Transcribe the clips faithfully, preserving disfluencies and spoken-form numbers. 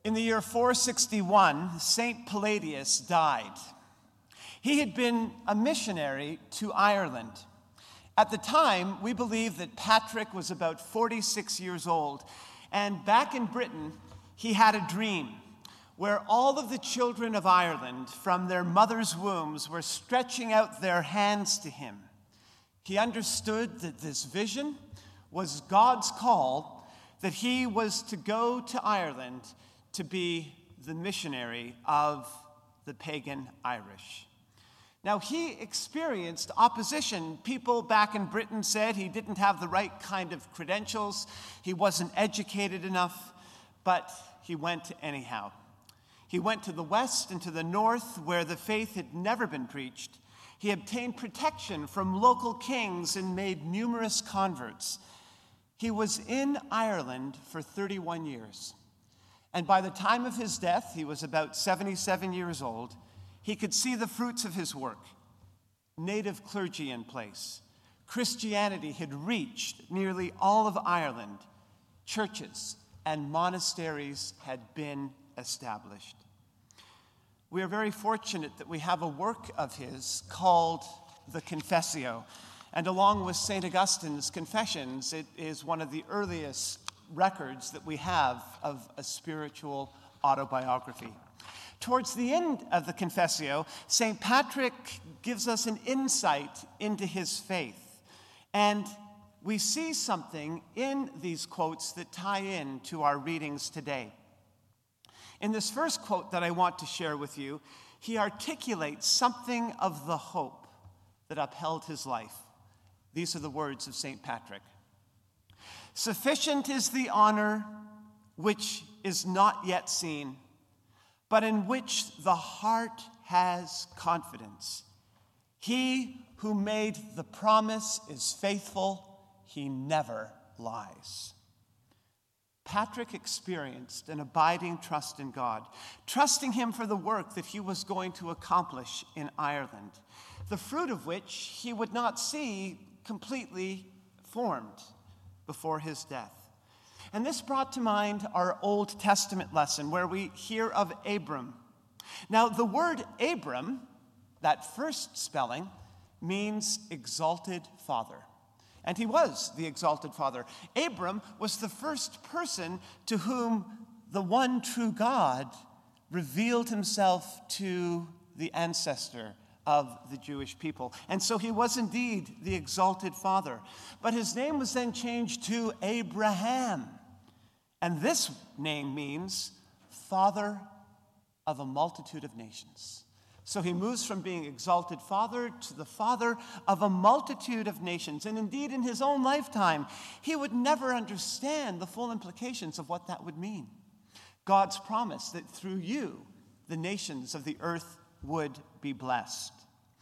In the year four sixty-one, Saint Palladius died. He had been a missionary to Ireland. At the time, we believe that Patrick was about forty-six years old, and back in Britain, he had a dream where all of the children of Ireland from their mother's wombs were stretching out their hands to him. He understood that this vision was God's call, that he was to go to Ireland to be the missionary of the pagan Irish. Now, he experienced opposition. People back in Britain said he didn't have the right kind of credentials, he wasn't educated enough, but he went anyhow. He went to the west and to the north, where the faith had never been preached. He obtained protection from local kings and made numerous converts. He was in Ireland for thirty-one years. And by the time of his death, he was about seventy-seven years old, he could see the fruits of his work. Native clergy in place. Christianity had reached nearly all of Ireland. Churches and monasteries had been established. We are very fortunate that we have a work of his called the Confessio. And along with Saint Augustine's Confessions, it is one of the earliest records that we have of a spiritual autobiography. Towards the end of the Confessio, Saint Patrick gives us an insight into his faith. And we see something in these quotes that tie in to our readings today. In this first quote that I want to share with you, he articulates something of the hope that upheld his life. These are the words of Saint Patrick. "Sufficient is the honor which is not yet seen, but in which the heart has confidence. He who made the promise is faithful, he never lies." Patrick experienced an abiding trust in God, trusting him for the work that he was going to accomplish in Ireland, the fruit of which he would not see completely formed before his death. And this brought to mind our Old Testament lesson where we hear of Abram. Now, the word Abram, that first spelling, means exalted father. And he was the exalted father. Abram was the first person to whom the one true God revealed himself to the ancestor of the Jewish people. And so he was indeed the exalted father. But his name was then changed to Abraham. And this name means father of a multitude of nations. So he moves from being exalted father to the father of a multitude of nations. And indeed, in his own lifetime, he would never understand the full implications of what that would mean. God's promise that through you, the nations of the earth would be blessed.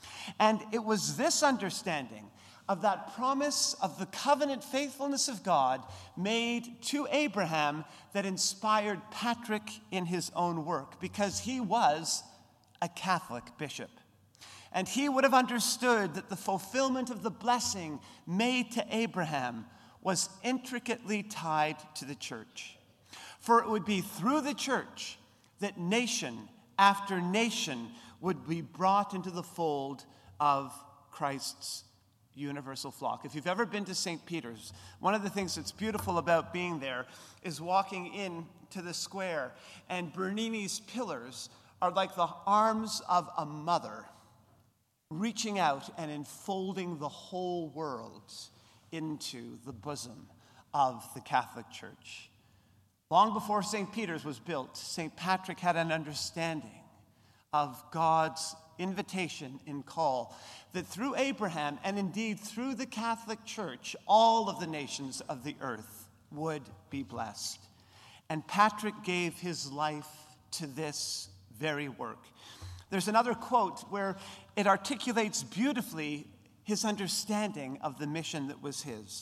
And it was this understanding of that promise of the covenant faithfulness of God made to Abraham that inspired Patrick in his own work, because he was a Catholic bishop. And he would have understood that the fulfillment of the blessing made to Abraham was intricately tied to the church. For it would be through the church that nation after nation would be brought into the fold of Christ's universal flock. If you've ever been to Saint Peter's, one of the things that's beautiful about being there is walking in to the square, and Bernini's pillars are like the arms of a mother reaching out and enfolding the whole world into the bosom of the Catholic Church. Long before Saint Peter's was built, Saint Patrick had an understanding of God's invitation and call that through Abraham, and indeed through the Catholic Church, all of the nations of the earth would be blessed. And Patrick gave his life to this very work. There's another quote where it articulates beautifully his understanding of the mission that was his.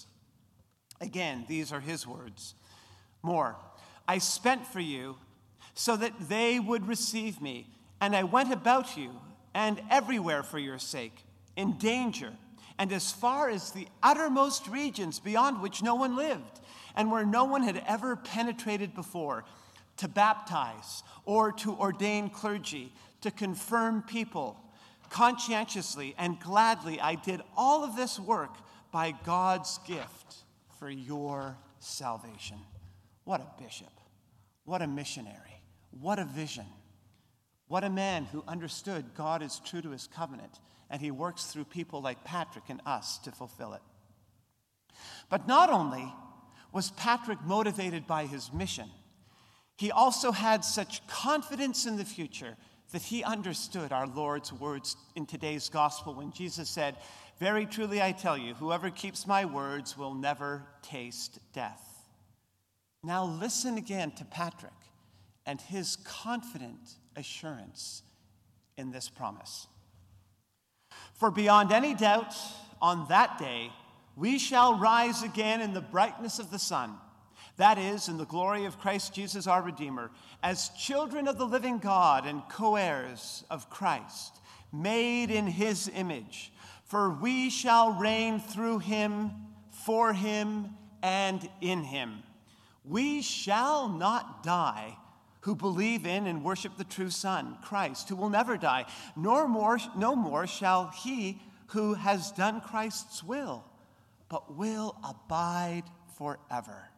Again, these are his words. More, I spent for you so that they would receive me, and I went about you and everywhere for your sake, in danger, and as far as the uttermost regions beyond which no one lived, and where no one had ever penetrated before, to baptize, or to ordain clergy, to confirm people. Conscientiously and gladly, I did all of this work by God's gift for your salvation. What a bishop. What a missionary. What a vision. What a man who understood God is true to his covenant, and he works through people like Patrick and us to fulfill it. But not only was Patrick motivated by his mission, he also had such confidence in the future that he understood our Lord's words in today's gospel when Jesus said, "Very truly I tell you, whoever keeps my words will never taste death." Now listen again to Patrick and his confident assurance in this promise. "For beyond any doubt, on that day, we shall rise again in the brightness of the sun, that is, in the glory of Christ Jesus our Redeemer, as children of the living God and co-heirs of Christ, made in his image. For we shall reign through him, for him, and in him. We shall not die who believe in and worship the true Son, Christ, who will never die, nor more, no more shall he who has done Christ's will, but will abide forever."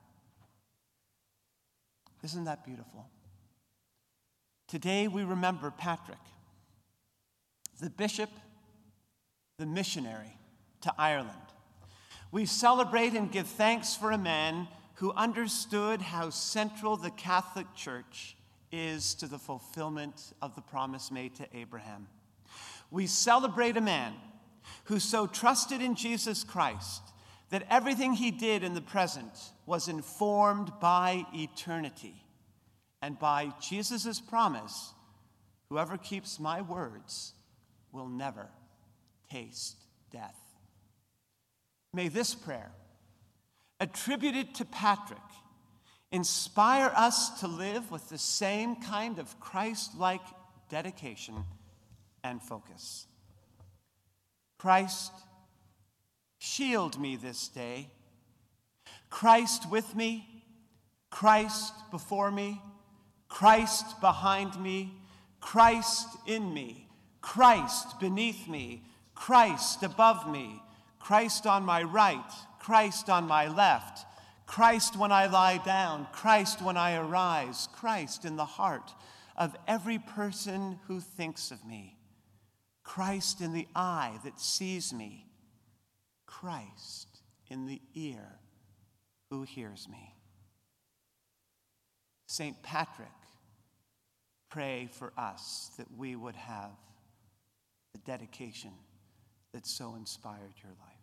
Isn't that beautiful? Today we remember Patrick, the bishop, the missionary to Ireland. We celebrate and give thanks for a man who understood how central the Catholic Church is to the fulfillment of the promise made to Abraham. We celebrate a man who so trusted in Jesus Christ that everything he did in the present was informed by eternity and by Jesus' promise, "Whoever keeps my words will never taste death." May this prayer, attributed to Patrick, inspire us to live with the same kind of Christ-like dedication and focus. Christ, shield me this day. Christ with me, Christ before me, Christ behind me, Christ in me, Christ beneath me, Christ above me, Christ on my right, Christ on my left, Christ when I lie down, Christ when I arise, Christ in the heart of every person who thinks of me, Christ in the eye that sees me, Christ in the ear who hears me. Saint Patrick, pray for us that we would have the dedication that so inspired your life.